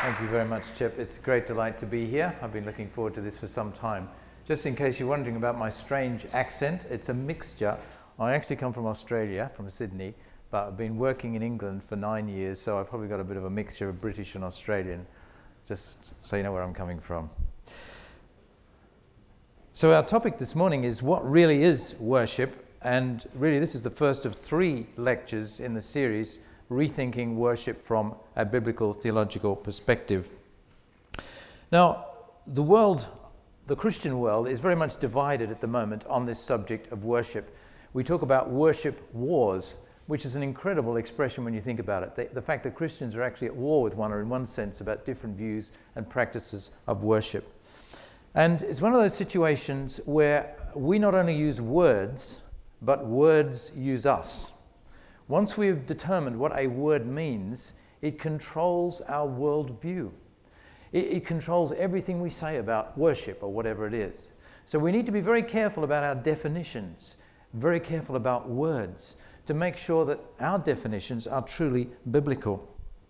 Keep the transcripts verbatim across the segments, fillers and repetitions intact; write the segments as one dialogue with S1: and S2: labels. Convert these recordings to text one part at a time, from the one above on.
S1: Thank you very much, Chip. It's a great delight to be here. I've been looking forward to this for some time. Just in case you're wondering about my strange accent, it's a mixture. I actually come from Australia, from Sydney, but I've been working in England for nine years, so I've probably got a bit of a mixture of British and Australian, just so you know where I'm coming from. So our topic this morning is what really is worship, and really this is the first of three lectures in the series, Rethinking Worship from a Biblical Theological Perspective. Now, the world, the Christian world, is very much divided at the moment on this subject of worship. We talk about worship wars, which is an incredible expression when you think about it. The, the fact that Christians are actually at war with one another in one sense about different views and practices of worship. And it's one of those situations where we not only use words, but words use us. Once we've determined what a word means, it controls our worldview. It, it controls everything we say about worship or whatever it is. So we need to be very careful about our definitions, very careful about words, to make sure that our definitions are truly biblical.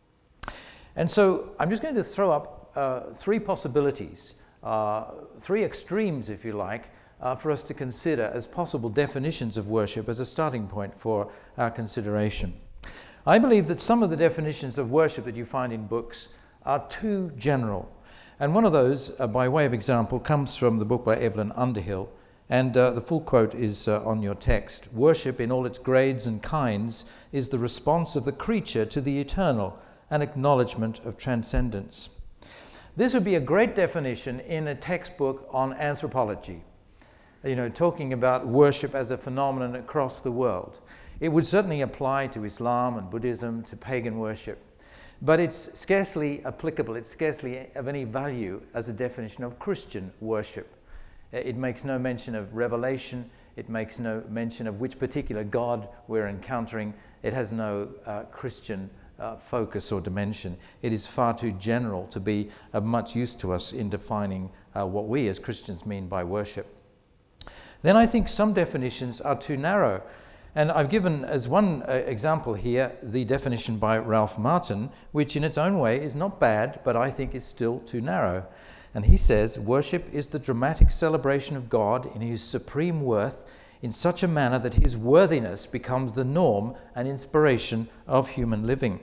S1: And so I'm just going to throw up uh, three possibilities, uh, three extremes, if you like, Uh, for us to consider as possible definitions of worship as a starting point for our consideration. I believe that some of the definitions of worship that you find in books are too general. And one of those, uh, by way of example, comes from the book by Evelyn Underhill. And uh, the full quote is uh, on your text. Worship in all its grades and kinds is the response of the creature to the eternal, an acknowledgement of transcendence. This would be a great definition in a textbook on anthropology. You know, talking about worship as a phenomenon across the world. It would certainly apply to Islam and Buddhism, to pagan worship, but it's scarcely applicable, it's scarcely of any value as a definition of Christian worship. It makes no mention of revelation, it makes no mention of which particular God we're encountering, it has no uh, Christian uh, focus or dimension. It is far too general to be of much use to us in defining uh, what we as Christians mean by worship. Then I think some definitions are too narrow. And I've given as one uh, example here the definition by Ralph Martin, which in its own way is not bad, but I think is still too narrow. And he says, worship is the dramatic celebration of God in his supreme worth in such a manner that his worthiness becomes the norm and inspiration of human living.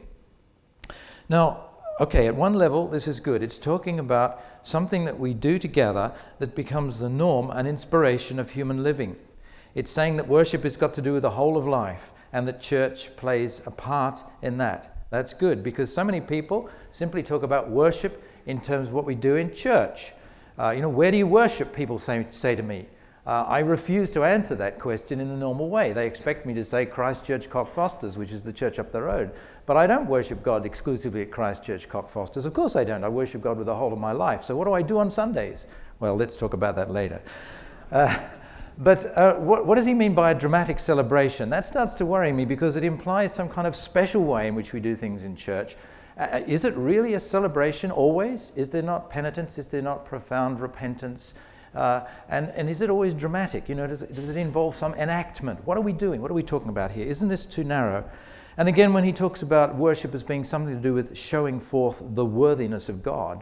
S1: Now, okay, at one level, this is good. It's talking about something that we do together that becomes the norm and inspiration of human living. It's saying that worship has got to do with the whole of life and that church plays a part in that. That's good because so many people simply talk about worship in terms of what we do in church. Uh, you know, where do you worship, people say, say to me. Uh, I refuse to answer that question in the normal way. They expect me to say Christchurch Cockfosters, which is the church up the road. But I don't worship God exclusively at Christchurch Cockfosters. Of course I don't. I worship God with the whole of my life. So what do I do on Sundays? Well, let's talk about that later. Uh, but uh, what, what does he mean by a dramatic celebration? That starts to worry me because it implies some kind of special way in which we do things in church. Uh, is it really a celebration always? Is there not penitence? Is there not profound repentance? Uh, and, and is it always dramatic? You know, does it, does it involve some enactment? What are we doing? What are we talking about here? Isn't this too narrow? And again, when he talks about worship as being something to do with showing forth the worthiness of God,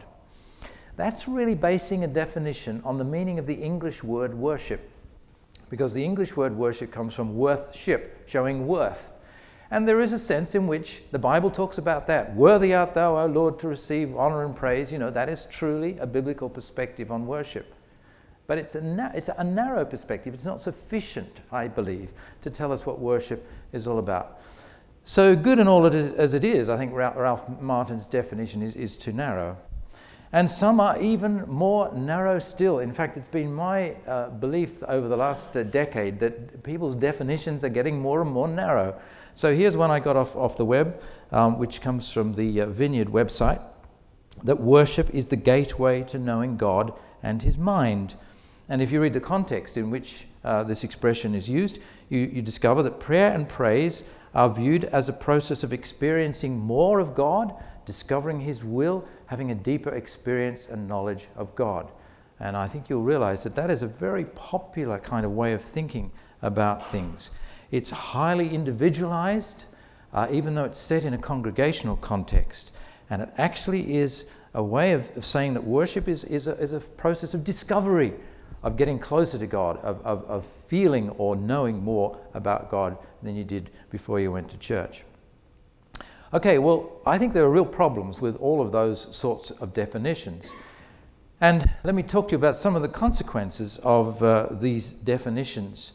S1: that's really basing a definition on the meaning of the English word worship. Because the English word worship comes from worth-ship, showing worth. And there is a sense in which the Bible talks about that. Worthy art thou, O Lord, to receive honor and praise. You know, that is truly a biblical perspective on worship. But it's a, na- it's a narrow perspective. It's not sufficient, I believe, to tell us what worship is all about. So good and all it is, as it is, I think Ralph Martin's definition is, is too narrow. And some are even more narrow still. In fact, it's been my uh, belief over the last uh, decade that people's definitions are getting more and more narrow. So here's one I got off, off the web, um, which comes from the uh, Vineyard website, that worship is the gateway to knowing God and his mind. And if you read the context in which uh, this expression is used, you, you discover that prayer and praise are viewed as a process of experiencing more of God, discovering his will, having a deeper experience and knowledge of God. And I think you'll realize that that is a very popular kind of way of thinking about things. It's highly individualized, uh, even though it's set in a congregational context. And it actually is a way of, of saying that worship is, is, a, is a process of discovery, of getting closer to God, of, of, of feeling or knowing more about God than you did before you went to church. Okay, well, I think there are real problems with all of those sorts of definitions. And let me talk to you about some of the consequences of uh, these definitions.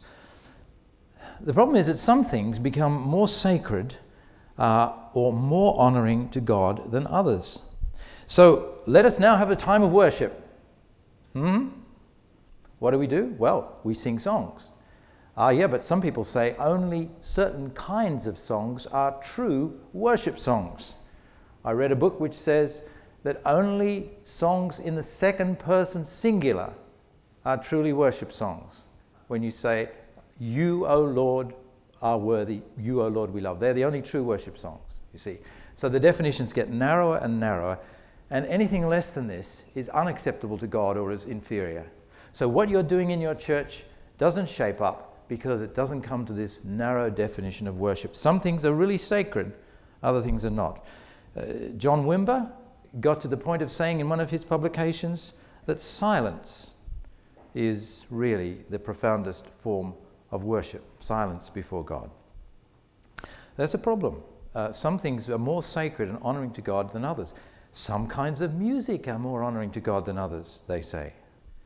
S1: The problem is that some things become more sacred uh, or more honoring to God than others. So let us now have a time of worship. Hmm? What do we do? Well, we sing songs. Ah, yeah, but some people say only certain kinds of songs are true worship songs. I read a book which says that only songs in the second person singular are truly worship songs. When you say, "You, O Lord, are worthy, you, O Lord, we love." They're the only true worship songs, you see. So the definitions get narrower and narrower, and anything less than this is unacceptable to God or is inferior. So what you're doing in your church doesn't shape up because it doesn't come to this narrow definition of worship. Some things are really sacred, other things are not. Uh, John Wimber got to the point of saying in one of his publications that silence is really the profoundest form of worship, silence before God. That's a problem. Uh, some things are more sacred and honoring to God than others. Some kinds of music are more honoring to God than others, they say.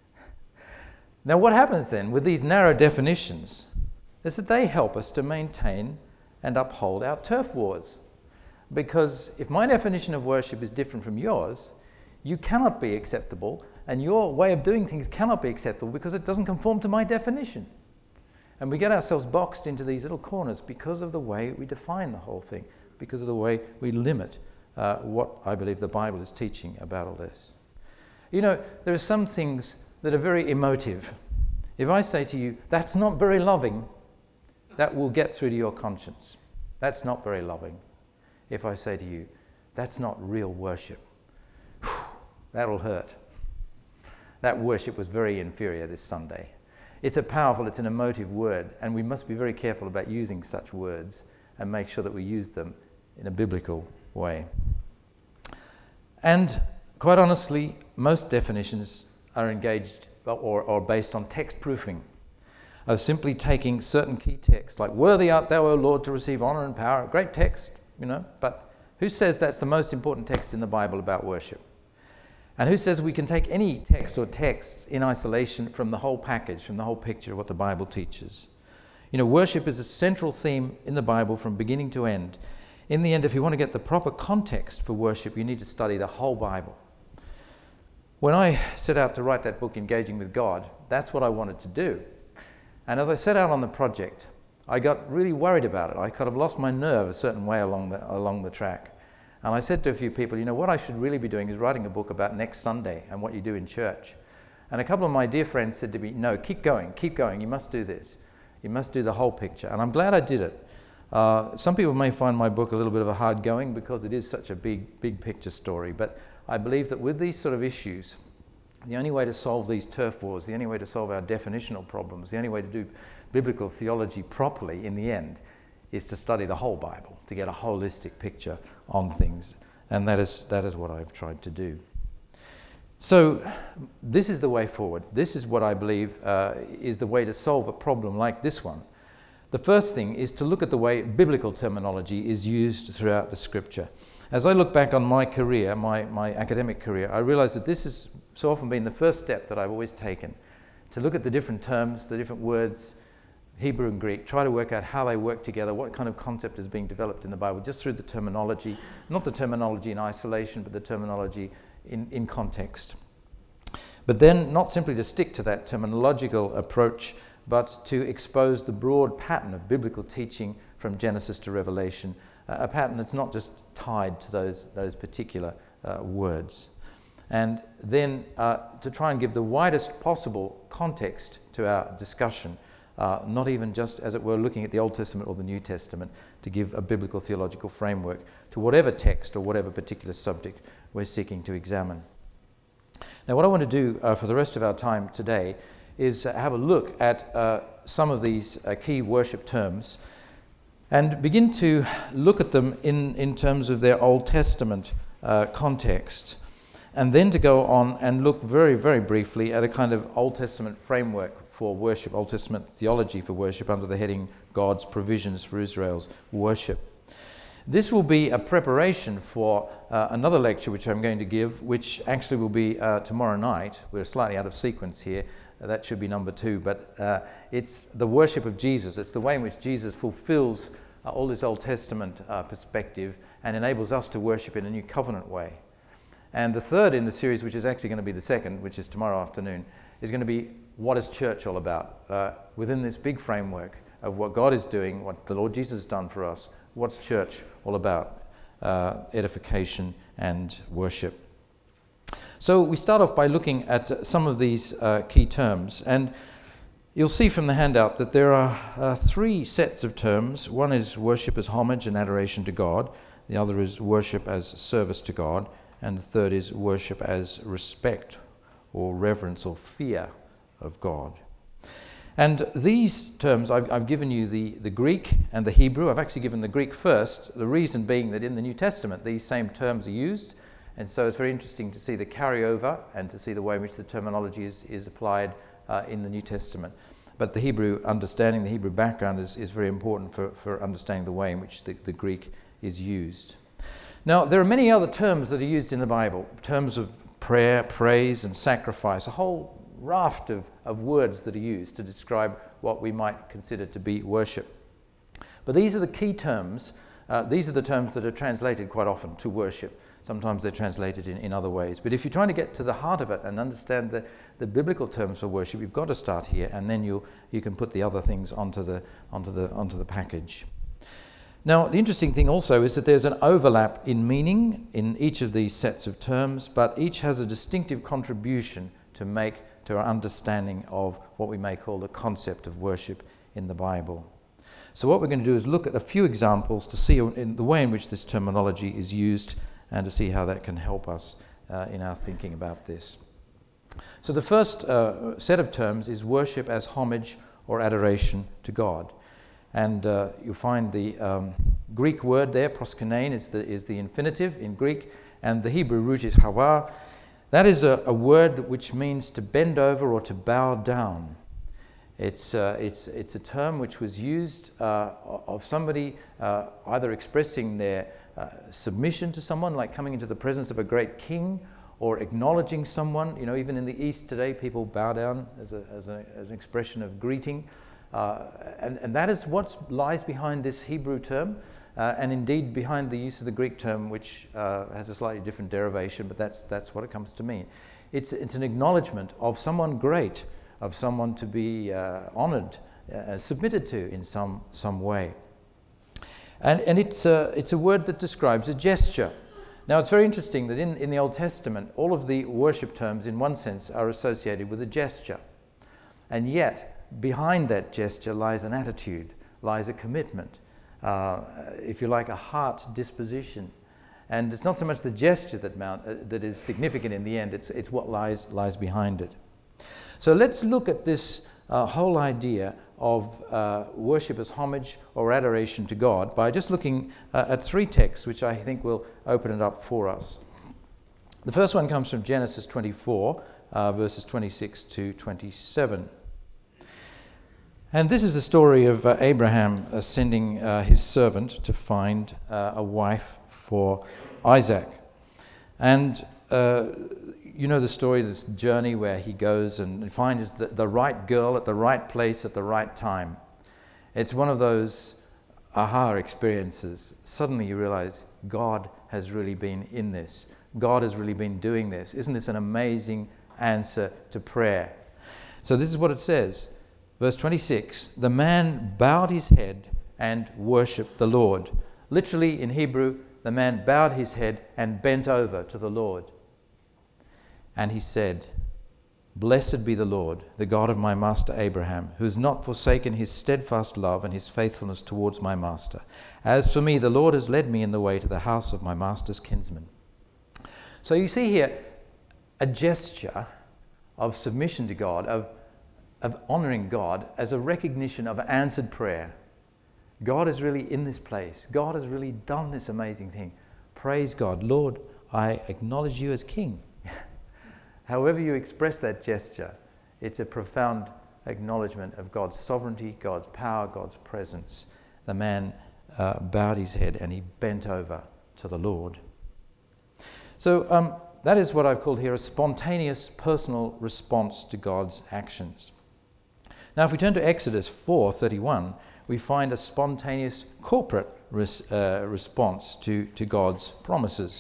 S1: Now, what happens then with these narrow definitions is that they help us to maintain and uphold our turf wars. Because if my definition of worship is different from yours, you cannot be acceptable, and your way of doing things cannot be acceptable because it doesn't conform to my definition. And we get ourselves boxed into these little corners because of the way we define the whole thing, because of the way we limit uh, what I believe the Bible is teaching about all this. You know, there are some things that are very emotive. If I say to you, "That's not very loving," that will get through to your conscience. That's not very loving. If I say to you, "That's not real worship," that'll hurt. That worship was very inferior this Sunday. It's a powerful, it's an emotive word, and we must be very careful about using such words and make sure that we use them in a biblical way. And quite honestly, most definitions are engaged or, or based on text proofing, of simply taking certain key texts, like "Worthy art thou, O Lord, to receive honor and power." Great text, you know, but who says that's the most important text in the Bible about worship? And who says we can take any text or texts in isolation from the whole package, from the whole picture of what the Bible teaches? You know, worship is a central theme in the Bible from beginning to end. In the end, if you want to get the proper context for worship, you need to study the whole Bible. When I set out to write that book, Engaging with God, that's what I wanted to do. And as I set out on the project, I got really worried about it. I kind of lost my nerve a certain way along the, along the track. And I said to a few people, you know, what I should really be doing is writing a book about next Sunday and what you do in church. And a couple of my dear friends said to me, "No, keep going, keep going. You must do this. You must do the whole picture." And I'm glad I did it. Uh, some people may find my book a little bit of a hard going because it is such a big, big picture story. But I believe that with these sort of issues, the only way to solve these turf wars, the only way to solve our definitional problems, the only way to do biblical theology properly in the end is to study the whole Bible, to get a holistic picture on things. And that is, that is what I've tried to do. So this is the way forward. This is what I believe uh, is the way to solve a problem like this one. The first thing is to look at the way biblical terminology is used throughout the Scripture. As I look back on my career, my, my academic career, I realize that this has so often been the first step that I've always taken, to look at the different terms, the different words, Hebrew and Greek, try to work out how they work together, what kind of concept is being developed in the Bible, just through the terminology, not the terminology in isolation, but the terminology in, in context. But then not simply to stick to that terminological approach, but to expose the broad pattern of biblical teaching from Genesis to Revelation, uh, a pattern that's not just tied to those, those particular uh, words. And then uh, to try and give the widest possible context to our discussion, uh, not even just, as it were, looking at the Old Testament or the New Testament, to give a biblical theological framework to whatever text or whatever particular subject we're seeking to examine. Now, what I want to do uh, for the rest of our time today is uh, have a look at uh, some of these uh, key worship terms and begin to look at them in, in terms of their Old Testament uh, context, and then to go on and look very, very briefly at a kind of Old Testament framework for worship, Old Testament theology for worship under the heading God's Provisions for Israel's Worship. This will be a preparation for uh, another lecture which I'm going to give, which actually will be uh, tomorrow night. We're slightly out of sequence here. Uh, that should be number two, but uh, it's the worship of Jesus. It's the way in which Jesus fulfills uh, all this Old Testament uh, perspective and enables us to worship in a new covenant way. And the third in the series, which is actually going to be the second, which is tomorrow afternoon, is going to be what is church all about? Uh, within this big framework of what God is doing, what the Lord Jesus has done for us, what's church all about? Uh, edification and worship. So we start off by looking at uh, some of these uh, key terms, and you'll see from the handout that there are uh, three sets of terms. One is worship as homage and adoration to God, the other is worship as service to God, and the third is worship as respect or reverence or fear of God. And these terms, I've, I've given you the, the Greek and the Hebrew. I've actually given the Greek first, the reason being that in the New Testament these same terms are used, and so it's very interesting to see the carryover and to see the way in which the terminology is, is applied uh, in the New Testament. But the Hebrew understanding, the Hebrew background is, is very important for, for understanding the way in which the, the Greek is used. Now, there are many other terms that are used in the Bible, terms of prayer, praise, and sacrifice, a whole raft of, of words that are used to describe what we might consider to be worship. But these are the key terms. Uh, these are the terms that are translated quite often to worship. Sometimes they're translated in, in other ways. But if you're trying to get to the heart of it and understand the, the biblical terms for worship, you've got to start here, and then you you can put the other things onto the onto the onto the package. Now, the interesting thing also is that there's an overlap in meaning in each of these sets of terms, but each has a distinctive contribution to make to our understanding of what we may call the concept of worship in the Bible. So what we're going to do is look at a few examples to see in the way in which this terminology is used and to see how that can help us uh, in our thinking about this. So the first uh, set of terms is worship as homage or adoration to God. And uh, you'll find the um, Greek word there, proskunein, is the, is the infinitive in Greek, and the Hebrew root is hawa. That is a, a word which means to bend over or to bow down. It's, uh, it's, it's a term which was used uh, of somebody uh, either expressing their uh, submission to someone, like coming into the presence of a great king, or acknowledging someone. You know, even in the East today, people bow down as, a, as, a, as an expression of greeting. Uh, and, and that is what lies behind this Hebrew term. Uh, and indeed behind the use of the Greek term, which uh, has a slightly different derivation, but that's that's what it comes to mean. It's it's an acknowledgement of someone great, of someone to be uh, honoured, uh, submitted to in some some way. And and it's a, it's a word that describes a gesture. Now it's very interesting that in, in the Old Testament, all of the worship terms in one sense are associated with a gesture. And yet, behind that gesture lies an attitude, lies a commitment. Uh, if you like, a heart disposition, and it's not so much the gesture that mount, uh, that is significant in the end. It's it's what lies lies behind it. So let's look at this uh, whole idea of uh, worship as homage or adoration to God by just looking uh, at three texts, which I think will open it up for us. The first one comes from Genesis twenty-four, uh, verses twenty-six to twenty-seven. And this is the story of uh, Abraham uh, sending uh, his servant to find uh, a wife for Isaac. And uh, you know the story, this journey where he goes and finds the, the right girl at the right place at the right time. It's one of those aha experiences. Suddenly you realize God has really been in this. God has really been doing this. Isn't this an amazing answer to prayer? So this is what it says. Verse twenty-six, the man bowed his head and worshipped the Lord. Literally in Hebrew, the man bowed his head and bent over to the Lord. And he said, blessed be the Lord, the God of my master Abraham, who has not forsaken his steadfast love and his faithfulness towards my master. As for me, the Lord has led me in the way to the house of my master's kinsman. So you see here a gesture of submission to God, of of honouring God as a recognition of answered prayer. God is really in this place. God has really done this amazing thing. Praise God. Lord, I acknowledge you as king. However you express that gesture, it's a profound acknowledgement of God's sovereignty, God's power, God's presence. The man uh, bowed his head and he bent over to the Lord. So um, that is what I've called here a spontaneous personal response to God's actions. Now if we turn to Exodus four thirty-one, we find a spontaneous corporate res- uh, response to, to God's promises.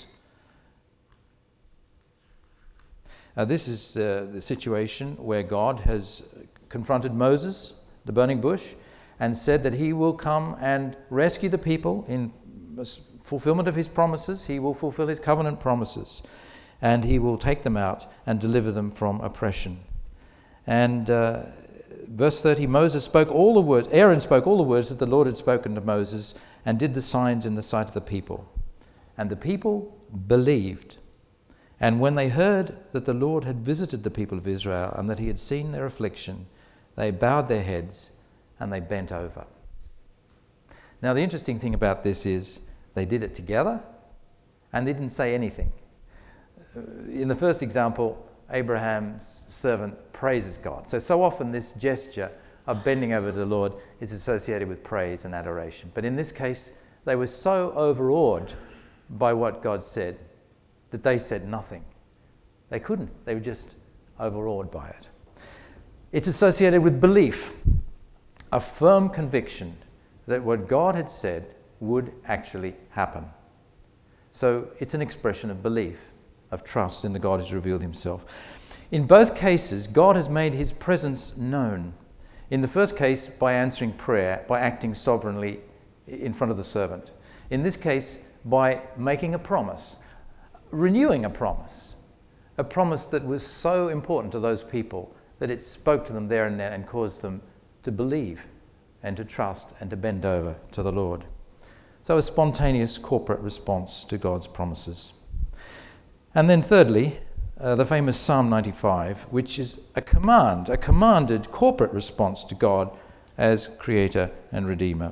S1: Uh, this is uh, the situation where God has confronted Moses, the burning bush, and said that he will come and rescue the people in fulfillment of his promises. He will fulfill his covenant promises, and he will take them out and deliver them from oppression. And uh, verse thirty, Moses spoke all the words, Aaron spoke all the words that the Lord had spoken to Moses and did the signs in the sight of the people. And the people believed. And when they heard that the Lord had visited the people of Israel and that he had seen their affliction, they bowed their heads and they bent over. Now the interesting thing about this is they did it together and they didn't say anything. In the first example, Abraham's servant praises God. So, so often this gesture of bending over to the Lord is associated with praise and adoration. But in this case, they were so overawed by what God said that they said nothing. They couldn't. They were just overawed by it. It's associated with belief, a firm conviction that what God had said would actually happen. So it's an expression of belief, of trust in the God who's revealed himself. In both cases, God has made his presence known. In the first case, by answering prayer, by acting sovereignly in front of the servant. In this case, by making a promise, renewing a promise, a promise that was so important to those people that it spoke to them there and then and caused them to believe and to trust and to bend over to the Lord. So a spontaneous corporate response to God's promises. And then thirdly, uh, the famous Psalm ninety-five, which is a command, a commanded corporate response to God as Creator and Redeemer.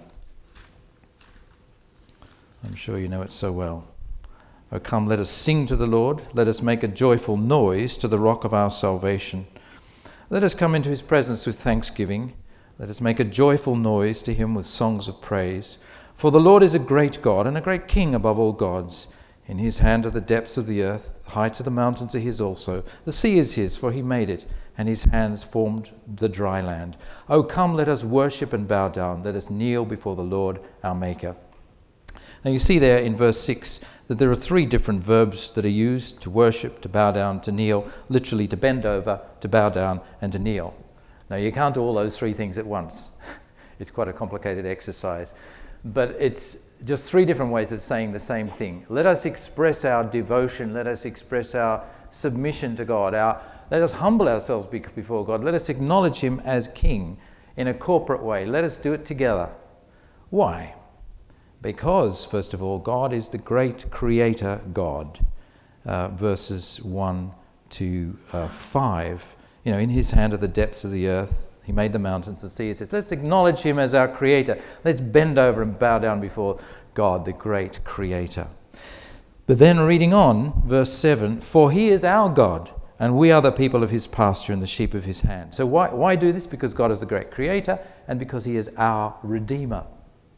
S1: I'm sure you know it so well. O come, let us sing to the Lord. Let us make a joyful noise to the rock of our salvation. Let us come into his presence with thanksgiving. Let us make a joyful noise to him with songs of praise. For the Lord is a great God and a great King above all gods. In his hand are the depths of the earth. The heights of the mountains are his also. The sea is his, for he made it, and his hands formed the dry land. O come, let us worship and bow down. Let us kneel before the Lord our Maker. Now you see there in verse six that there are three different verbs that are used: to worship, to bow down, to kneel, literally to bend over, to bow down, and to kneel. Now you can't do all those three things at once. It's quite a complicated exercise. But it's just three different ways of saying the same thing. Let us express our devotion, let us express our submission to God, our, let us humble ourselves before God, let us acknowledge him as King in a corporate way. Let us do it together. Why? Because, first of all, God is the great Creator God. Uh, verses one to five. You know, in his hand are the depths of the earth. He made the mountains, the sea. It says, let's acknowledge him as our Creator. Let's bend over and bow down before God, the great Creator. But then reading on, verse seven, for he is our God, and we are the people of his pasture and the sheep of his hand. So why, why do this? Because God is the great Creator and because he is our Redeemer.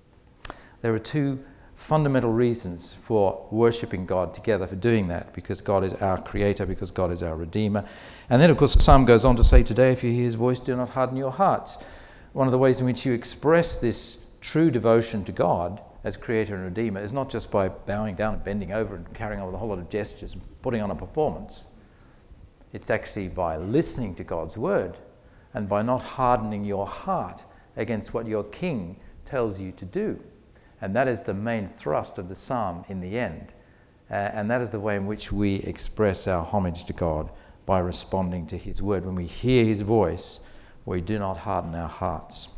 S1: There are two fundamental reasons for worshipping God together, for doing that, because God is our Creator, because God is our Redeemer. And then, of course, the psalm goes on to say, today, if you hear his voice, do not harden your hearts. One of the ways in which you express this true devotion to God as Creator and Redeemer is not just by bowing down and bending over and carrying on with a whole lot of gestures and putting on a performance. It's actually by listening to God's word and by not hardening your heart against what your King tells you to do. And that is the main thrust of the psalm in the end. Uh, and that is the way in which we express our homage to God, by responding to his word. When we hear his voice, we do not harden our hearts.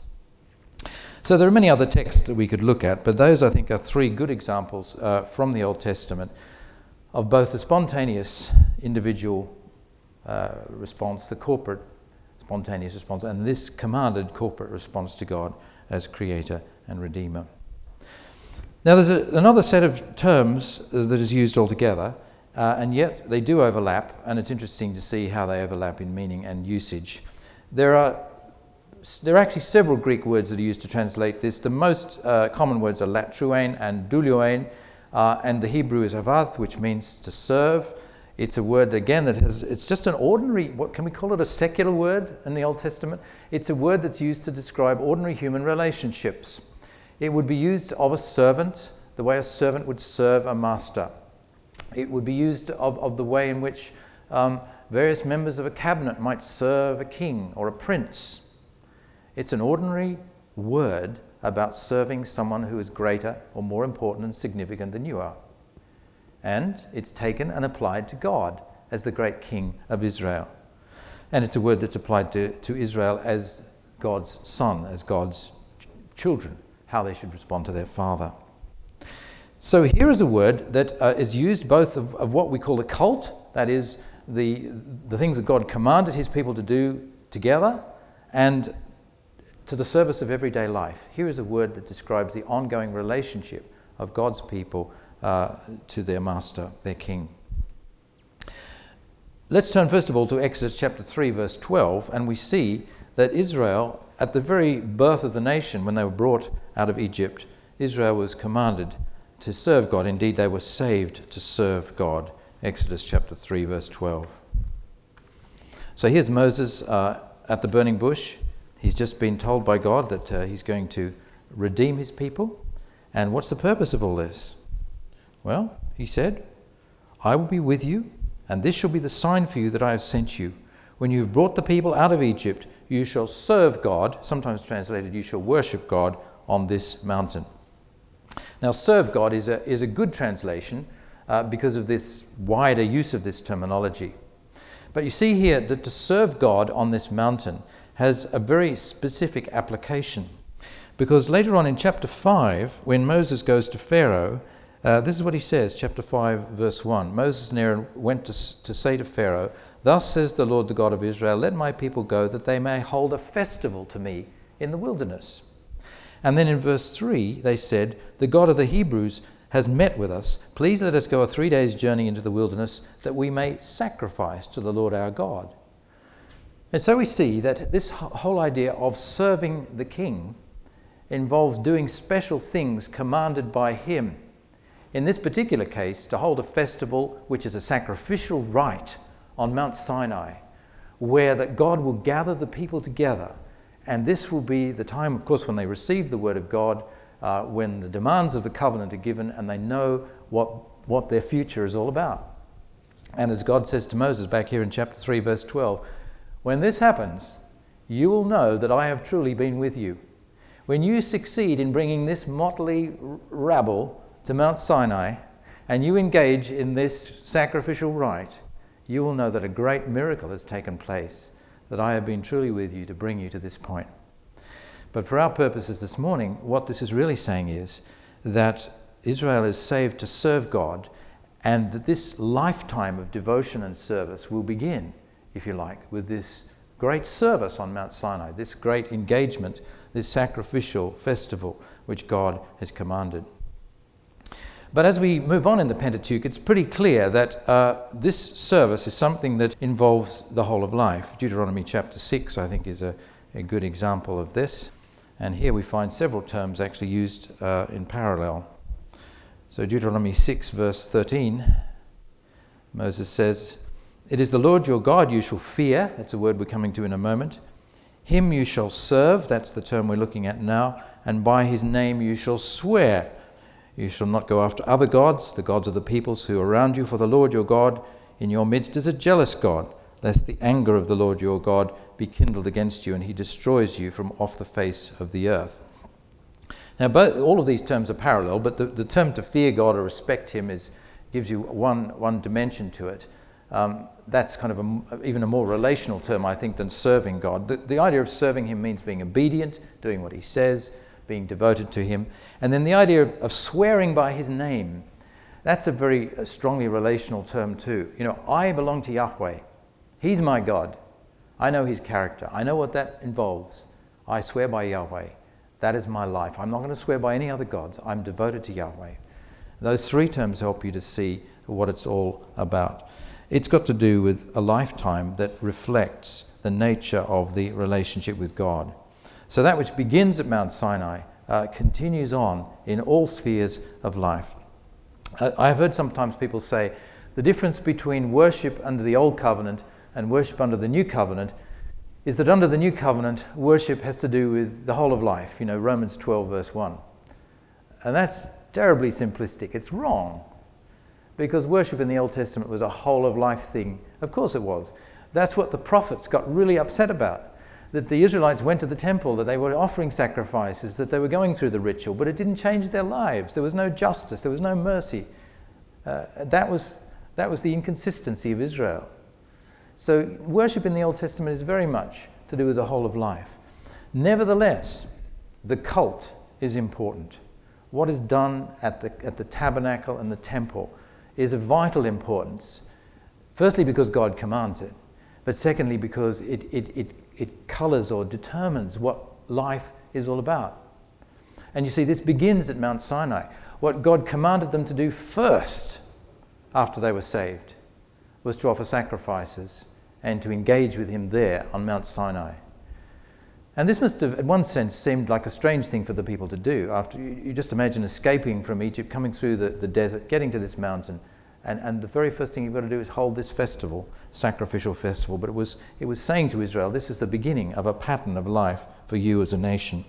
S1: So there are many other texts that we could look at, but those, I think, are three good examples uh, from the Old Testament of both the spontaneous individual uh, response, the corporate spontaneous response, and this commanded corporate response to God as Creator and Redeemer. Now there's a, another set of terms uh, that is used altogether, uh, and yet they do overlap, and it's interesting to see how they overlap in meaning and usage. There are There are actually several Greek words that are used to translate this. The most uh, common words are latruein and douloein, uh, and the Hebrew is avath, which means to serve. It's a word, again, that has, it's just an ordinary, what can we call it, a secular word in the Old Testament? It's a word that's used to describe ordinary human relationships. It would be used of a servant, the way a servant would serve a master. It would be used of, of the way in which um, various members of a cabinet might serve a king or a prince. It's an ordinary word about serving someone who is greater or more important and significant than you are. And it's taken and applied to God as the great King of Israel. And it's a word that's applied to, to Israel as God's son, as God's ch- children, how they should respond to their father. So here is a word that uh, is used both of, of what we call the cult, that is the, the things that God commanded his people to do together, and to the service of everyday life. Here is a word that describes the ongoing relationship of God's people uh, to their master, their king. Let's turn first of all to Exodus chapter three, verse twelve, and we see that Israel, at the very birth of the nation, when they were brought out of Egypt, Israel was commanded to serve God. Indeed, they were saved to serve God. Exodus chapter three, verse twelve. So here's Moses uh, at the burning bush. He's just been told by God that uh, he's going to redeem his people. And what's the purpose of all this? Well, he said, I will be with you, and this shall be the sign for you that I have sent you. When you have brought the people out of Egypt, you shall serve God, sometimes translated, you shall worship God on this mountain. Now, serve God is a, is a good translation uh, because of this wider use of this terminology. But you see here that to serve God on this mountain has a very specific application. Because later on in chapter five, when Moses goes to Pharaoh, uh, this is what he says, chapter five, verse one. Moses and Aaron went to, to say to Pharaoh, Thus says the Lord, the God of Israel, let my people go, that they may hold a festival to me in the wilderness. And then in verse three, they said, The God of the Hebrews has met with us. Please let us go a three days' journey into the wilderness, that we may sacrifice to the Lord our God. And so we see that this whole idea of serving the king involves doing special things commanded by him. In this particular case, to hold a festival, which is a sacrificial rite on Mount Sinai, where that God will gather the people together. And this will be the time, of course, when they receive the word of God, uh, when the demands of the covenant are given and they know what, what their future is all about. And as God says to Moses back here in chapter three, verse twelve, when this happens, you will know that I have truly been with you. When you succeed in bringing this motley rabble to Mount Sinai, and you engage in this sacrificial rite, you will know that a great miracle has taken place, that I have been truly with you to bring you to this point. But for our purposes this morning, what this is really saying is that Israel is saved to serve God, and that this lifetime of devotion and service will begin, if you like, with this great service on Mount Sinai, this great engagement, this sacrificial festival which God has commanded. But as we move on in the Pentateuch, it's pretty clear that uh, this service is something that involves the whole of life. Deuteronomy chapter six, I think, is a, a good example of this. And here we find several terms actually used uh, in parallel. So Deuteronomy six, verse thirteen, Moses says, It is the Lord your God you shall fear. That's a word we're coming to in a moment. Him you shall serve. That's the term we're looking at now. And by his name you shall swear. You shall not go after other gods, the gods of the peoples who are around you, for the Lord your God in your midst is a jealous God, lest the anger of the Lord your God be kindled against you, and he destroys you from off the face of the earth. Now, both, all of these terms are parallel, but the, the term to fear God or respect him is gives you one, one dimension to it. Um, that's kind of a, even a more relational term, I think, than serving God. The, the idea of serving him means being obedient, doing what he says, being devoted to him. And then the idea of, of swearing by his name, that's a very uh, strongly relational term too. You know, I belong to Yahweh. He's my God. I know his character. I know what that involves. I swear by Yahweh. That is my life. I'm not going to swear by any other gods. I'm devoted to Yahweh. Those three terms help you to see what it's all about. It's got to do with a lifetime that reflects the nature of the relationship with God. So that which begins at Mount Sinai uh, continues on in all spheres of life. Uh, I've heard sometimes people say the difference between worship under the Old Covenant and worship under the New Covenant is that under the New Covenant, worship has to do with the whole of life, you know, Romans twelve verse one. And that's terribly simplistic. It's wrong. Because worship in the Old Testament was a whole of life thing. Of course it was. That's what the prophets got really upset about. That the Israelites went to the temple, that they were offering sacrifices, that they were going through the ritual, but it didn't change their lives. There was no justice, there was no mercy. Uh, that was, that was the inconsistency of Israel. So worship in the Old Testament is very much to do with the whole of life. Nevertheless, the cult is important. What is done at the, at the tabernacle and the temple is of vital importance. Firstly, because God commands it, but secondly, because it, it, it, it colours or determines what life is all about. And you see, this begins at Mount Sinai. What God commanded them to do first after they were saved was to offer sacrifices and to engage with him there on Mount Sinai. And this must have, in one sense, seemed like a strange thing for the people to do. After you, you just imagine escaping from Egypt, coming through the, the desert, getting to this mountain, and, and the very first thing you've got to do is hold this festival, sacrificial festival. But it was, it was saying to Israel, this is the beginning of a pattern of life for you as a nation.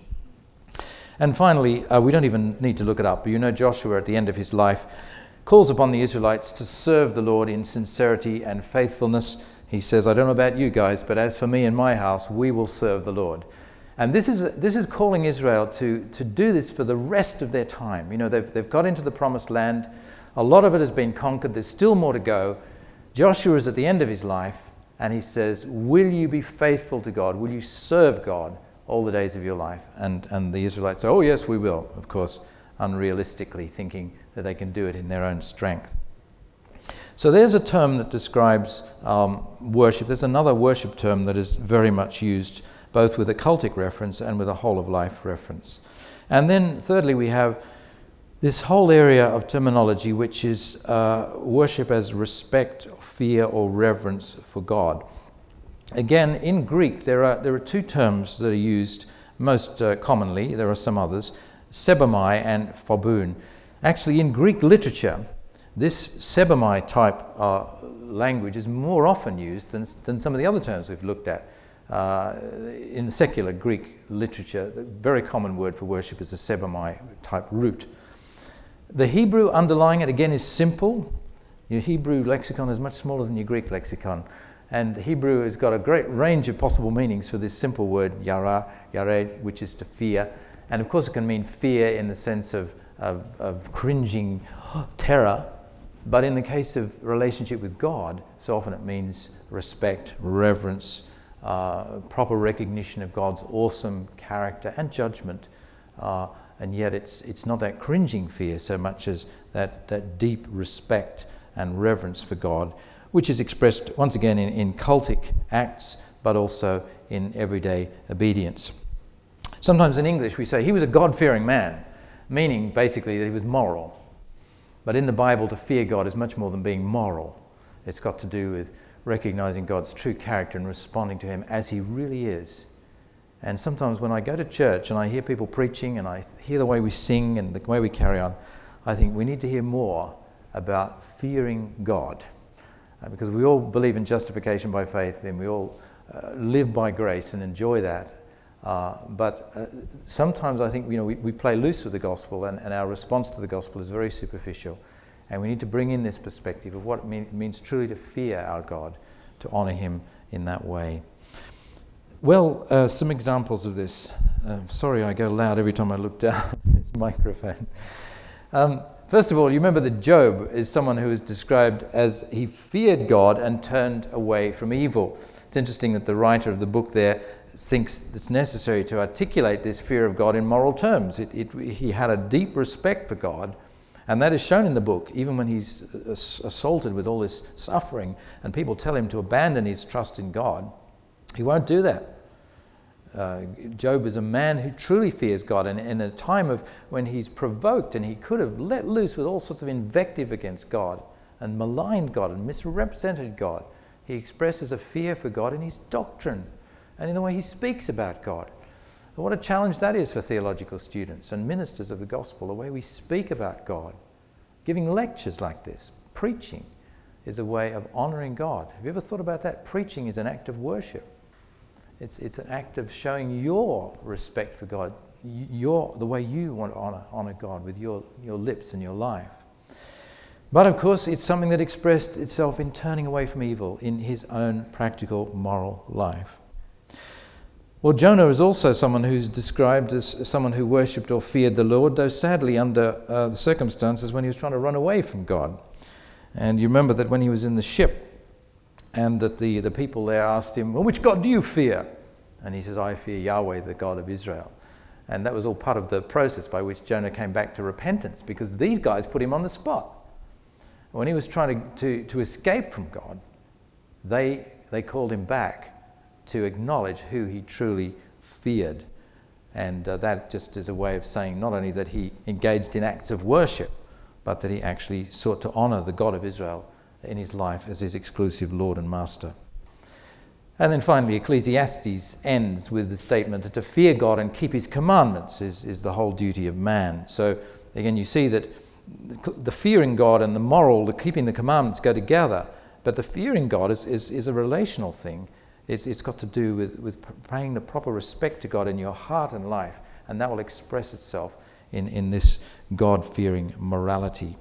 S1: And finally, uh, we don't even need to look it up, but you know Joshua at the end of his life calls upon the Israelites to serve the Lord in sincerity and faithfulness. He says, I don't know about you guys, but as for me and my house, we will serve the Lord. And this is this is calling Israel to, to do this for the rest of their time. You know, they've, they've got into the promised land. A lot of it has been conquered. There's still more to go. Joshua is at the end of his life, and he says, will you be faithful to God? Will you serve God all the days of your life? And, and the Israelites say, oh, yes, we will, of course, unrealistically, thinking that they can do it in their own strength. So there's a term that describes um, worship. There's another worship term that is very much used both with a cultic reference and with a whole of life reference. And then thirdly, we have this whole area of terminology which is uh, worship as respect, fear or reverence for God. Again, in Greek there are there are two terms that are used most uh, commonly. There are some others, sebamai and phobun. Actually, in Greek literature, this sebamai type uh, language is more often used than, than some of the other terms we've looked at. Uh, in secular Greek literature, the very common word for worship is a sebamai type root. The Hebrew underlying it, again, is simple. Your Hebrew lexicon is much smaller than your Greek lexicon. And the Hebrew has got a great range of possible meanings for this simple word, yara, yared, which is to fear. And of course it can mean fear in the sense of, of, of cringing terror. But in the case of relationship with God, so often it means respect, reverence, uh, proper recognition of God's awesome character and judgment. Uh, and yet it's it's not that cringing fear so much as that, that deep respect and reverence for God, which is expressed once again in, in cultic acts, but also in everyday obedience. Sometimes in English we say he was a God-fearing man, meaning basically that he was moral. But in the Bible, to fear God is much more than being moral. It's got to do with recognizing God's true character and responding to him as he really is. And sometimes when I go to church and I hear people preaching and I hear the way we sing and the way we carry on, I think we need to hear more about fearing God. Uh, because we all believe in justification by faith and we all uh, live by grace and enjoy that. Uh, but uh, sometimes I think you know we, we play loose with the gospel and, and our response to the gospel is very superficial. And we need to bring in this perspective of what it mean, means truly to fear our God, to honour him in that way. Well, uh, some examples of this. Uh, sorry I go loud every time I look down this microphone. Um, first of all, you remember that Job is someone who is described as he feared God and turned away from evil. It's interesting that the writer of the book there thinks it's necessary to articulate this fear of God in moral terms. It, it, he had a deep respect for God, and that is shown in the book, even when he's assaulted with all this suffering and people tell him to abandon his trust in God. He won't do that. Uh, Job is a man who truly fears God, and in a time of when he's provoked and he could have let loose with all sorts of invective against God, and maligned God and misrepresented God. He expresses a fear for God in his doctrine and in the way he speaks about God. And what a challenge that is for theological students and ministers of the gospel, the way we speak about God. Giving lectures like this, preaching, is a way of honouring God. Have you ever thought about that? Preaching is an act of worship. It's, it's an act of showing your respect for God, your, the way you want to honour, honour God with your, your lips and your life. But of course, it's something that expressed itself in turning away from evil in his own practical moral life. Well, Jonah is also someone who's described as someone who worshipped or feared the Lord, though sadly under uh, the circumstances when he was trying to run away from God. And you remember that when he was in the ship and that the, the people there asked him, well, which God do you fear? And he says, I fear Yahweh, the God of Israel. And that was all part of the process by which Jonah came back to repentance, because these guys put him on the spot. When he was trying to, to, to escape from God, they, they called him back to acknowledge who he truly feared. And uh, that just is a way of saying not only that he engaged in acts of worship, but that he actually sought to honour the God of Israel in his life as his exclusive Lord and Master. And then finally, Ecclesiastes ends with the statement that to fear God and keep his commandments is, is the whole duty of man. So again, you see that the fearing God and the moral, the keeping the commandments go together, but the fearing God is, is, is a relational thing. It's, it's got to do with, with paying the proper respect to God in your heart and life, and that will express itself in, in this God-fearing morality.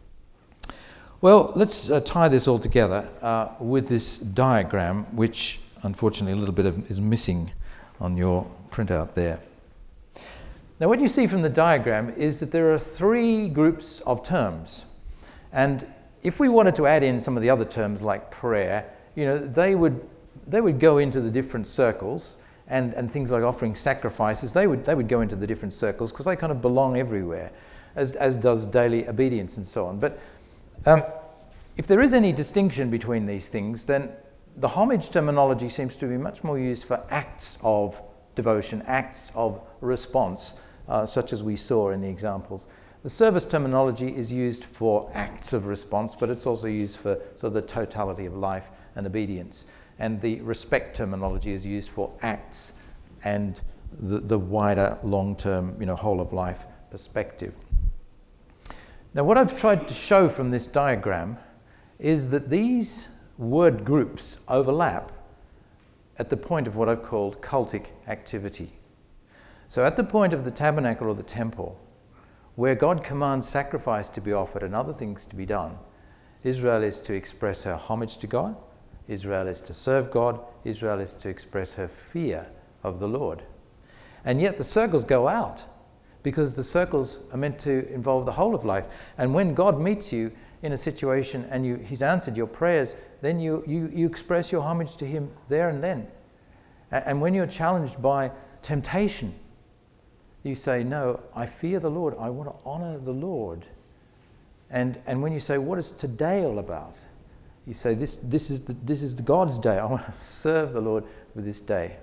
S1: Well, let's uh, tie this all together uh, with this diagram, which unfortunately a little bit of, is missing on your printout there. Now, what you see from the diagram is that there are three groups of terms, and if we wanted to add in some of the other terms like prayer, you know, they would they would go into the different circles, and, and things like offering sacrifices, they would they would go into the different circles because they kind of belong everywhere, as as does daily obedience and so on. But um, if there is any distinction between these things, then the homage terminology seems to be much more used for acts of devotion, acts of response, uh, such as we saw in the examples. The service terminology is used for acts of response, but it's also used for sort of the totality of life and obedience. And the respect terminology is used for acts and the, the wider long-term, you know, whole-of-life perspective. Now, what I've tried to show from this diagram is that these word groups overlap at the point of what I've called cultic activity. So at the point of the tabernacle or the temple, where God commands sacrifice to be offered and other things to be done, Israel is to express her homage to God, Israel is to serve God, Israel is to express her fear of the Lord. And yet the circles go out, because the circles are meant to involve the whole of life. And when God meets you in a situation and you, he's answered your prayers, then you, you, you express your homage to him there and then. And when you're challenged by temptation, you say, no, I fear the Lord. I want to honor the Lord. And, and when you say, what is today all about? You say, this, this, is the, this is the God's day. I want to serve the Lord with this day.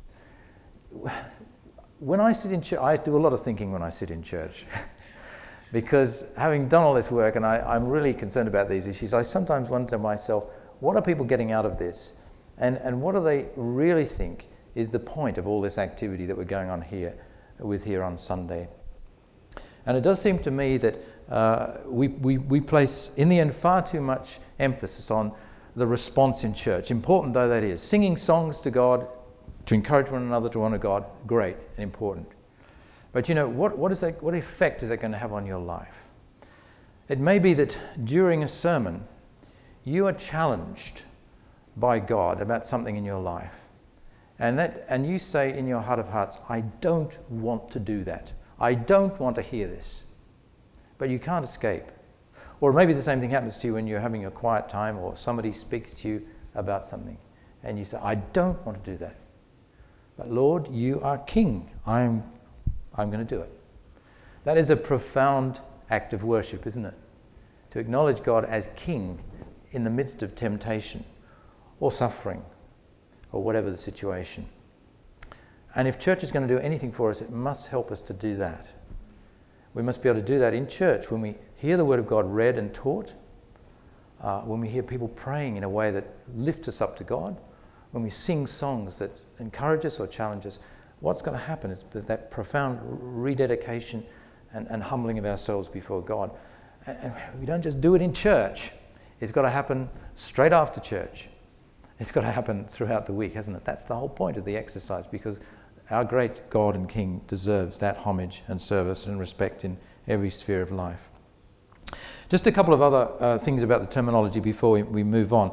S1: When I sit in church, I do a lot of thinking when I sit in church. Because having done all this work, and I, I'm really concerned about these issues, I sometimes wonder to myself, what are people getting out of this? And, and what do they really think is the point of all this activity that we're going on here with here on Sunday? And it does seem to me that uh, we, we, we place, in the end, far too much emphasis on the response in church, important though that is. Singing songs to God, to encourage one another to honor God, great and important. But you know, what, what, is that, what effect is that going to have on your life? It may be that during a sermon, you are challenged by God about something in your life. And, that, and you say in your heart of hearts, I don't want to do that. I don't want to hear this. But you can't escape. Or maybe the same thing happens to you when you're having a quiet time or somebody speaks to you about something. And you say, I don't want to do that. But Lord, you are king. I'm, I'm going to do it. That is a profound act of worship, isn't it? To acknowledge God as king in the midst of temptation or suffering or whatever the situation. And if church is going to do anything for us, it must help us to do that. We must be able to do that in church when we hear the Word of God read and taught, uh, when we hear people praying in a way that lifts us up to God, when we sing songs that encourage us or challenge us, what's going to happen is that profound rededication and, and humbling of ourselves before God. And, and we don't just do it in church. It's got to happen straight after church. It's got to happen throughout the week, hasn't it? That's the whole point of the exercise, because our great God and King deserves that homage and service and respect in every sphere of life. Just a couple of other uh, things about the terminology before we, we move on.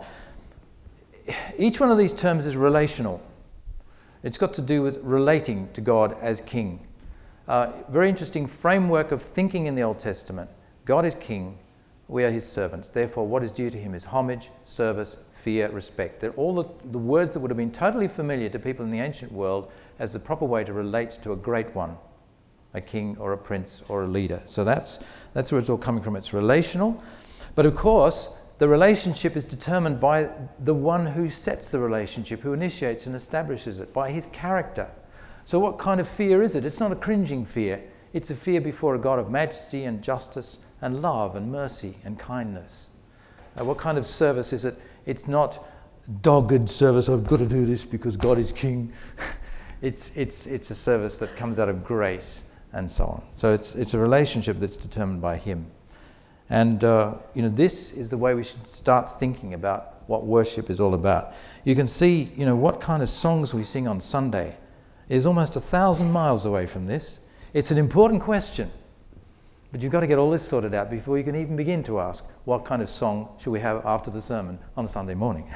S1: Each one of these terms is relational. It's got to do with relating to God as King. Uh, very interesting framework of thinking in the Old Testament. God is King, we are his servants. Therefore, what is due to him is homage, service, fear, respect. They're all the, the words that would have been totally familiar to people in the ancient world as the proper way to relate to a great one, a king or a prince or a leader. So that's, that's where it's all coming from. It's relational. But of course, the relationship is determined by the one who sets the relationship, who initiates and establishes it, by his character. So what kind of fear is it? It's not a cringing fear. It's a fear before a God of majesty and justice and love and mercy and kindness. Uh, what kind of service is it? It's not dogged service, I've got to do this because God is King. it's, it's, it's a service that comes out of grace and so on. So it's, it's a relationship that's determined by him. And uh, you know, this is the way we should start thinking about what worship is all about. You can see, you know, what kind of songs we sing on Sunday is almost a thousand miles away from this. It's an important question, but you've got to get all this sorted out before you can even begin to ask, what kind of song should we have after the sermon on a Sunday morning?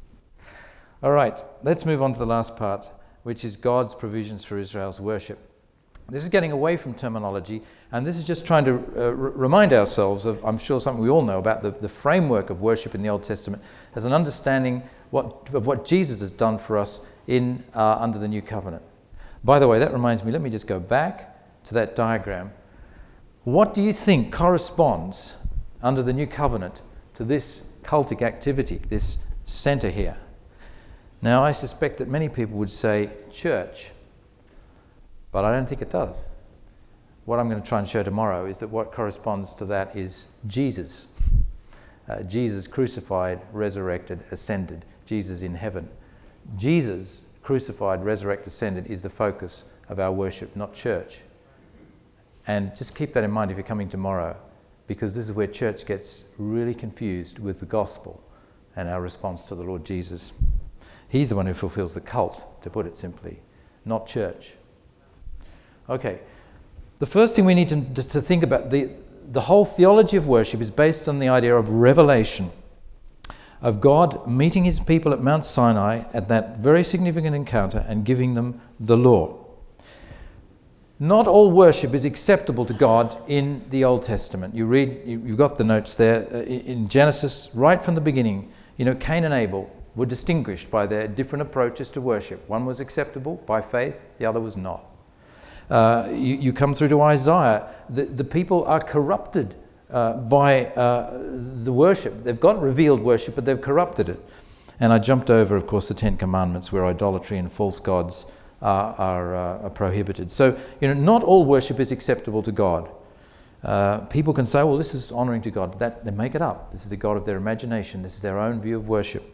S1: All right, let's move on to the last part, which is God's provisions for Israel's worship. This is getting away from terminology, and this is just trying to uh, r- remind ourselves of, I'm sure something we all know about, the, the framework of worship in the Old Testament as an understanding what, of what Jesus has done for us in uh, under the New Covenant. By the way, that reminds me, let me just go back to that diagram. What do you think corresponds under the New Covenant to this cultic activity, this center here? Now, I suspect that many people would say church. But I don't think it does. What I'm going to try and show tomorrow is that what corresponds to that is Jesus. Uh, Jesus crucified, resurrected, ascended. Jesus in heaven. Jesus crucified, resurrected, ascended is the focus of our worship, not church. And just keep that in mind if you're coming tomorrow, because this is where church gets really confused with the gospel and our response to the Lord Jesus. He's the one who fulfills the cult, to put it simply, not church. Okay, the first thing we need to, to think about, the, the whole theology of worship is based on the idea of revelation, of God meeting his people at Mount Sinai at that very significant encounter and giving them the law. Not all worship is acceptable to God in the Old Testament. You read, you, you've got the notes there, uh, in Genesis, right from the beginning, you know, Cain and Abel were distinguished by their different approaches to worship. One was acceptable by faith, the other was not. Uh, you, you come through to Isaiah, the, the people are corrupted uh, by uh, the worship. They've got revealed worship, but they've corrupted it. And I jumped over, of course, the Ten Commandments, where idolatry and false gods are, are, uh, are prohibited. So, you know, not all worship is acceptable to God. Uh, people can say, well, this is honoring to God. That, they make it up. This is the God of their imagination. This is their own view of worship.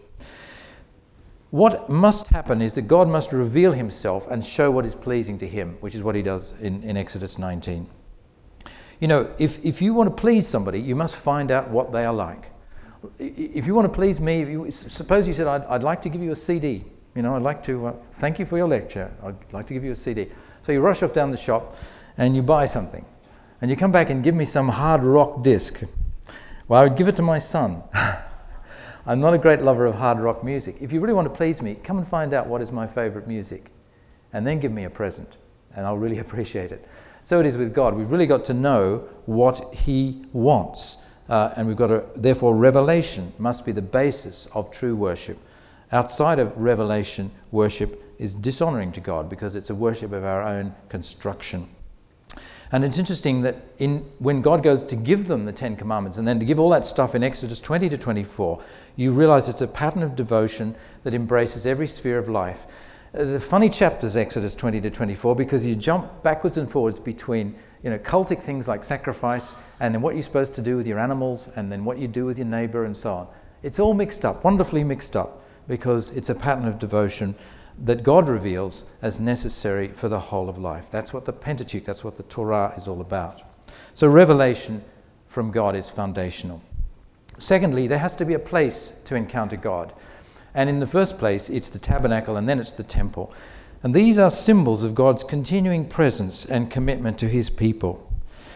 S1: What must happen is that God must reveal himself and show what is pleasing to him, which is what he does in, in Exodus nineteen. You know, if, if you want to please somebody, you must find out what they are like. If you want to please me, if you, suppose you said, I'd, I'd like to give you a C D. You know, I'd like to, uh, thank you for your lecture. I'd like to give you a C D. So you rush off down the shop and you buy something. And you come back and give me some hard rock disc. Well, I would give it to my son. I'm not a great lover of hard rock music. If you really want to please me, come and find out what is my favorite music, and then give me a present, and I'll really appreciate it. So it is with God. We've really got to know what he wants, uh, and we've got to, therefore, revelation must be the basis of true worship. Outside of revelation, worship is dishonoring to God because it's a worship of our own construction. And it's interesting that in when God goes to give them the Ten Commandments and then to give all that stuff in Exodus twenty to twenty-four, you realize it's a pattern of devotion that embraces every sphere of life. Uh, the funny chapters, Exodus twenty to twenty-four, because you jump backwards and forwards between you know, cultic things like sacrifice, and then what you're supposed to do with your animals, and then what you do with your neighbor, and so on. It's all mixed up, wonderfully mixed up, because it's a pattern of devotion that God reveals as necessary for the whole of life. That's what the Pentateuch, that's what the Torah is all about. So revelation from God is foundational. Secondly, there has to be a place to encounter God. And in the first place, it's the tabernacle, and then it's the temple. And these are symbols of God's continuing presence and commitment to his people.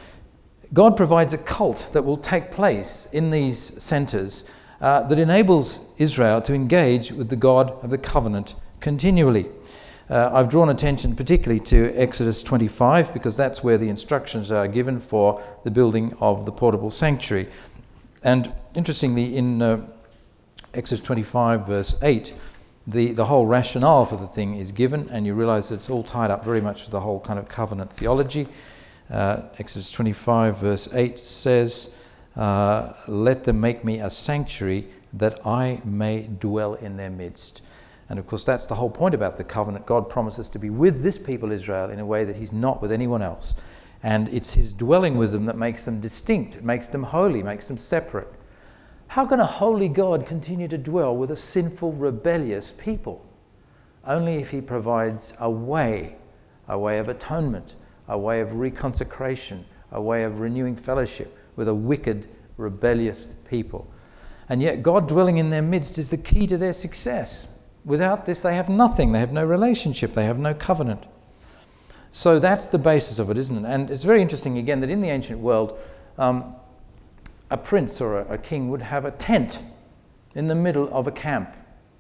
S1: God provides a cult that will take place in these centers uh, that enables Israel to engage with the God of the covenant continually. Uh, I've drawn attention particularly to Exodus twenty-five, because that's where the instructions are given for the building of the portable sanctuary. And interestingly, in uh, Exodus twenty-five, verse eight, the, the whole rationale for the thing is given, and you realize that it's all tied up very much with the whole kind of covenant theology. Uh, Exodus twenty-five, verse eight says, uh, let them make me a sanctuary that I may dwell in their midst. And of course, that's the whole point about the covenant. God promises to be with this people, Israel, in a way that he's not with anyone else. And it's his dwelling with them that makes them distinct, it makes them holy, makes them separate. How can a holy God continue to dwell with a sinful, rebellious people? Only if he provides a way, a way of atonement, a way of reconsecration, a way of renewing fellowship with a wicked, rebellious people. And yet God dwelling in their midst is the key to their success. Without this, they have nothing. They have no relationship. They have no covenant. So that's the basis of it, isn't it? And it's very interesting, again, that in the ancient world, um, a prince or a, a king would have a tent in the middle of a camp.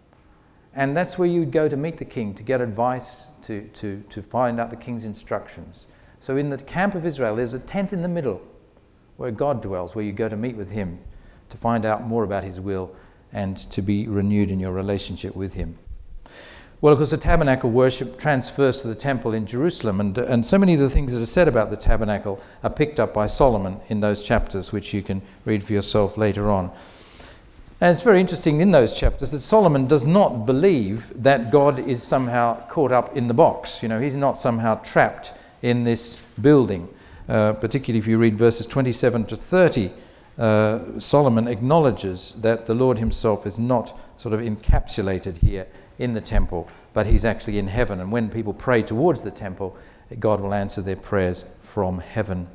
S1: And that's where you would go to meet the king, to get advice, to, to, to find out the king's instructions. So in the camp of Israel, there's a tent in the middle where God dwells, where you go to meet with him, to find out more about his will and to be renewed in your relationship with him. Well, of course, the tabernacle worship transfers to the temple in Jerusalem, and, and so many of the things that are said about the tabernacle are picked up by Solomon in those chapters, which you can read for yourself later on. And it's very interesting in those chapters that Solomon does not believe that God is somehow caught up in the box. You know, he's not somehow trapped in this building. Uh, particularly if you read verses twenty-seven to thirty, Uh, Solomon acknowledges that the Lord himself is not sort of encapsulated here in the temple, but he's actually in heaven. And when people pray towards the temple, God will answer their prayers from heaven.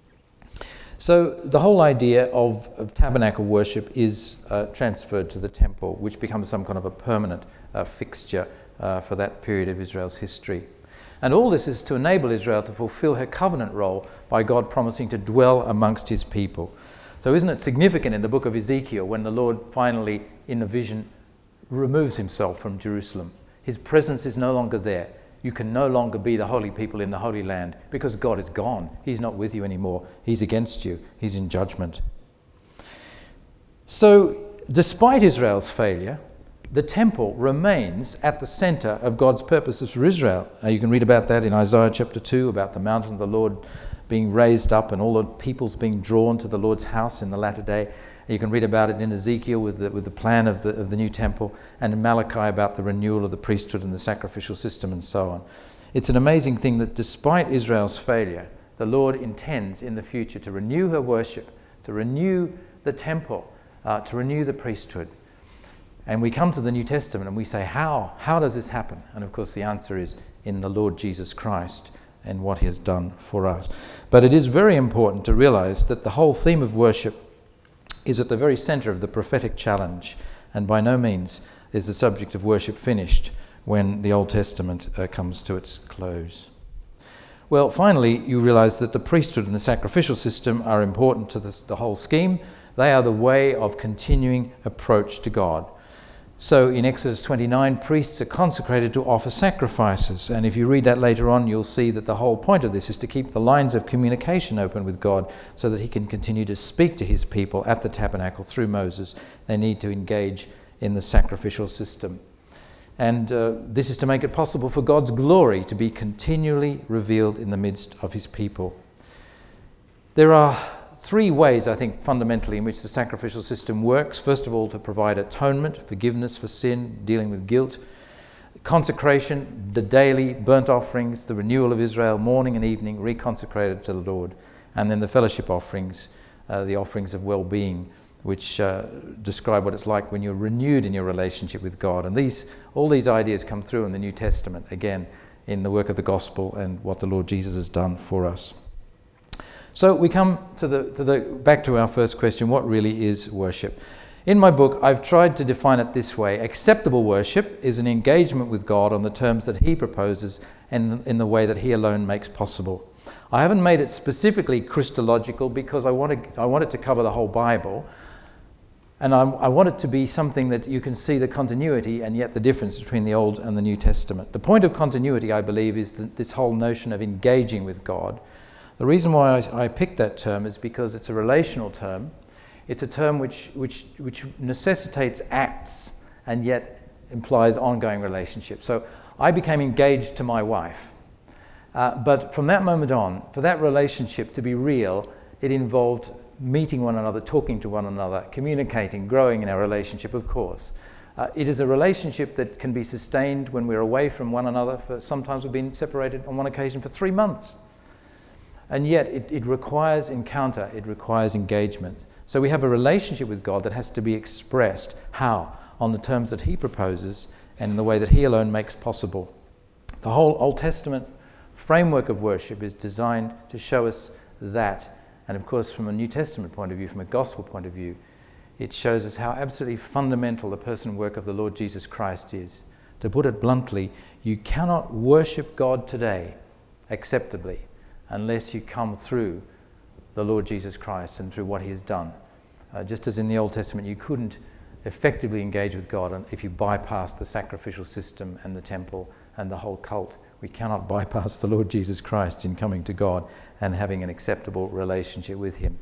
S1: So the whole idea of, of tabernacle worship is uh, transferred to the temple, which becomes some kind of a permanent uh, fixture uh, for that period of Israel's history. And all this is to enable Israel to fulfill her covenant role by God promising to dwell amongst his people. So isn't it significant in the book of Ezekiel when the Lord finally, in a vision, removes himself from Jerusalem? His presence is no longer there. You can no longer be the holy people in the Holy Land because God is gone. He's not with you anymore. He's against you. He's in judgment. So, despite Israel's failure, the temple remains at the center of God's purposes for Israel. Uh, you can read about that in Isaiah chapter two, about the mountain of the Lord being raised up and all the peoples being drawn to the Lord's house in the latter day. You can read about it in Ezekiel with the, with the plan of the, of the new temple, and in Malachi about the renewal of the priesthood and the sacrificial system and so on. It's an amazing thing that despite Israel's failure, the Lord intends in the future to renew her worship, to renew the temple, uh, to renew the priesthood. And we come to the New Testament and we say, how? How does this happen? And of course the answer is in the Lord Jesus Christ and what he has done for us. But it is very important to realize that the whole theme of worship is at the very center of the prophetic challenge, and by no means is the subject of worship finished when the Old Testament uh, comes to its close. Well, finally, you realize that the priesthood and the sacrificial system are important to this, the whole scheme. They are the way of continuing approach to God. So in Exodus twenty-nine, priests are consecrated to offer sacrifices. And if you read that later on, you'll see that the whole point of this is to keep the lines of communication open with God so that he can continue to speak to his people at the tabernacle through Moses. They need to engage in the sacrificial system. And uh, this is to make it possible for God's glory to be continually revealed in the midst of his people. There are three ways, I think, fundamentally in which the sacrificial system works. First of all, to provide atonement, forgiveness for sin, dealing with guilt, consecration, the daily burnt offerings, the renewal of Israel, morning and evening, reconsecrated to the Lord. And then the fellowship offerings, uh, the offerings of well-being, which uh, describe what it's like when you're renewed in your relationship with God. And these, all these ideas come through in the New Testament, again, in the work of the gospel and what the Lord Jesus has done for us. So we come to the, to the back to our first question, what really is worship? In my book, I've tried to define it this way. Acceptable worship is an engagement with God on the terms that He proposes and in the way that He alone makes possible. I haven't made it specifically Christological because I want to, I want it to cover the whole Bible. And I, I want it to be something that you can see the continuity and yet the difference between the Old and the New Testament. The point of continuity, I believe, is that this whole notion of engaging with God. The reason why I, I picked that term is because it's a relational term. It's a term which, which, which necessitates acts and yet implies ongoing relationship. So I became engaged to my wife. Uh, but from that moment on, for that relationship to be real, it involved meeting one another, talking to one another, communicating, growing in our relationship, of course. Uh, it is a relationship that can be sustained when we're away from one another. For sometimes we've been separated on one occasion for three months. And yet it, it requires encounter, it requires engagement. So we have a relationship with God that has to be expressed. How? On the terms that He proposes and in the way that He alone makes possible. The whole Old Testament framework of worship is designed to show us that. And of course, from a New Testament point of view, from a gospel point of view, it shows us how absolutely fundamental the person and work of the Lord Jesus Christ is. To put it bluntly, you cannot worship God today acceptably unless you come through the Lord Jesus Christ and through what He has done. Uh, just as in the Old Testament, you couldn't effectively engage with God if you bypassed the sacrificial system and the temple and the whole cult. We cannot bypass the Lord Jesus Christ in coming to God and having an acceptable relationship with Him.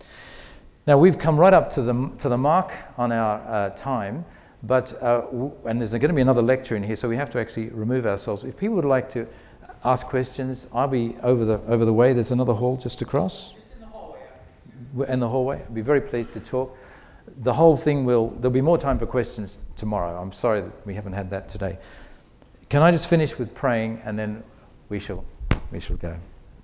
S1: Now, we've come right up to the, to the mark on our uh, time, but uh, w- and there's going to be another lecture in here, so we have to actually remove ourselves. If people would like to ask questions, I'll be over the over the way. There's another hall just across. In the hallway. I'd be very pleased to talk. The whole thing will, there'll be more time for questions tomorrow. I'm sorry that we haven't had that today. Can I just finish with praying and then we shall, we shall go.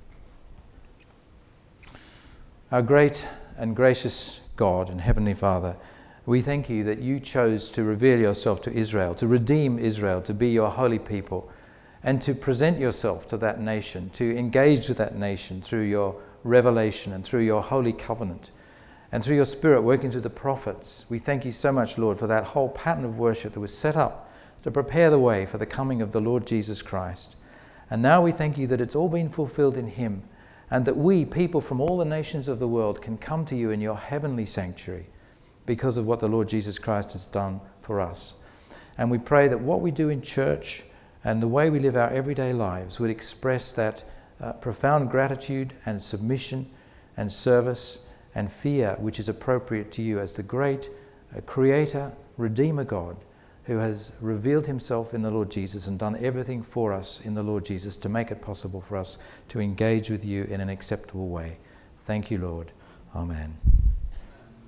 S1: Our great and gracious God and Heavenly Father, we thank You that You chose to reveal Yourself to Israel, to redeem Israel, to be Your holy people, and to present Yourself to that nation, to engage with that nation through Your revelation and through Your holy covenant and through Your Spirit working through the prophets. We thank You so much, Lord, for that whole pattern of worship that was set up to prepare the way for the coming of the Lord Jesus Christ. And now we thank You that it's all been fulfilled in Him and that we, people from all the nations of the world, can come to You in Your heavenly sanctuary because of what the Lord Jesus Christ has done for us. And we pray that what we do in church and the way we live our everyday lives would express that Uh, profound gratitude and submission and service and fear which is appropriate to You as the great uh, creator, redeemer God who has revealed Himself in the Lord Jesus and done everything for us in the Lord Jesus to make it possible for us to engage with You in an acceptable way. Thank You, Lord. Amen.